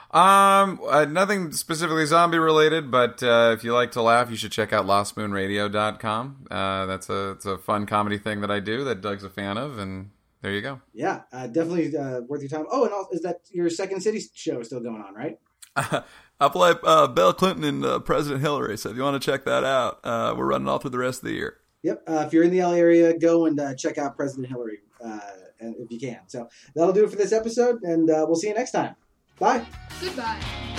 Um, uh, nothing specifically zombie related, but uh, if you like to laugh, you should check out lost moon radio dot com. Uh, that's a it's a fun comedy thing that I do that Doug's a fan of, and there you go. Yeah, uh, definitely uh, worth your time. Oh, and also, is that your Second City show still going on, right? I play uh, Bill Clinton and uh, President Hillary, so if you want to check that out, uh, we're running all through the rest of the year. Yep. Uh, if you're in the L A area, go and uh, check out President Hillary uh, if you can. So that'll do it for this episode, and uh, we'll see you next time. Bye. Goodbye.